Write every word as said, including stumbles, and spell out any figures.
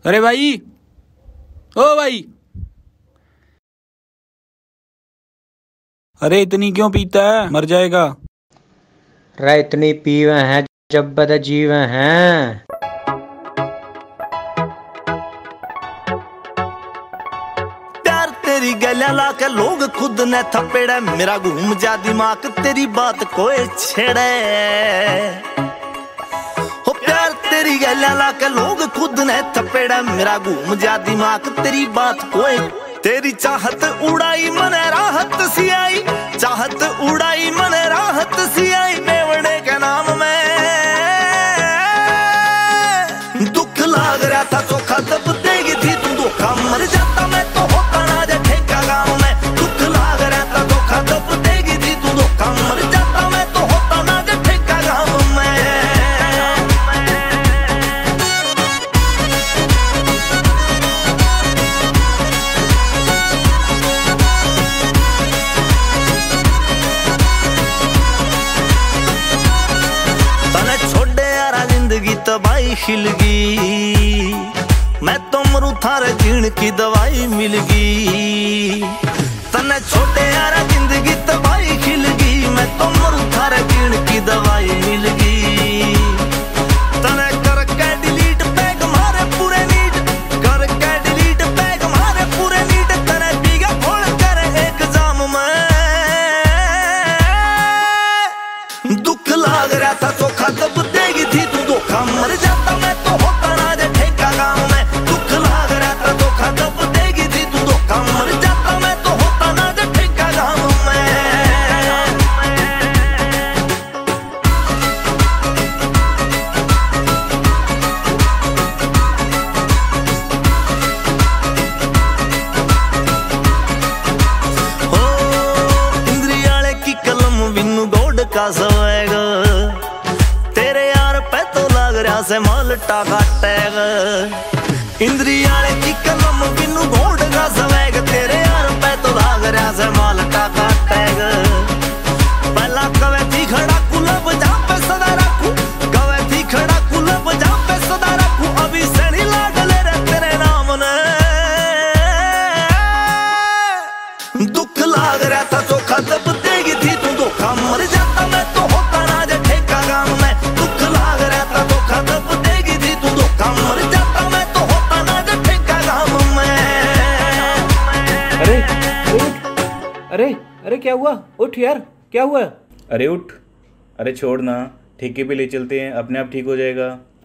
अरे भाई, ओ भाई, अरे इतनी क्यों पीता है, मर जाएगा। रे इतनी पीवे हैं जब बद जीवे हैं। प्यार तेरी गलियां लाके लोग खुद ने थपेड़े, मेरा घूम जा दिमाग तेरी बात कोई छेड़े। हो प्यार तेरी गलियां लाके लोग खुद ने थपेड़े, मेरा घूम जा दिमाग तेरी बात कोई। तेरी चाहत उड़ाई मने राहत सी आई, चाहत उड़ाई मने राहत सी आई, मेवड़े के नाम में दुख लाग रहा था चोखा तब देगी थी तू धोखा, मर जाता मैं तो होता ना जे ठेका गाँव में। दुख लाग रहा था धोखा तब देगी थी तू धोखा, मर जाता मैं तो होता ना जे ठेका गाँव में। जिंदगी तबाही खिलगी, मैं तो मरू थारे जीण की दवाई मिलगी। तने छोटे यारा जिंदगी तबाही खिलगी, मैं तो मरू थारे जीण की दवाई मिलगी। तने करके डिलीट पैग मारे पूरे नीट, करके डिलीट पैग मारे पूरे नीट, तने पीगा खोल कर एक जाम में। दुख लाग रहा था चोखा तब देगी थी तू धोखा, मर जाता मैं तो होता ना जे ठेका गाँव में। दुख लाग रहा था धोखा तब देगी थी तू धोखा, मर जाता मैं तो होता ना जे ठेका गाँव में। हो इंद्रियाले की कलम बिनु गोड का सवेगा, तेरे यार पे तो लग रहा से मालटा काटेगा। इंद्रियाले की कलम बिनु घोड़ का सवेग, तेरे यार पे तो लग रहा से मालटा काटेगा। पहला कवे थी खड़ा कुलब जा पे सदा रखू, कवे थी खड़ा कुलब जा पे सदा रखू, अभी से नहीं लागले रे तेरे नाम ने। दुख लाग रहा था चोखा तब देगी थी तू धोखा, मर जाता मैं तो होता ना जे ठेका गाँव में। दुख लाग रहा था धोखा तब देगी थी तू धोखा, मर जाता मैं तो होता ना जे ठेका गाँव में। अरे उठ, अरे अरे क्या हुआ, उठ यार, क्या हुआ। अरे उठ, अरे छोड़ ना, ठेके पे ले चलते हैं, अपने आप ठीक हो जाएगा।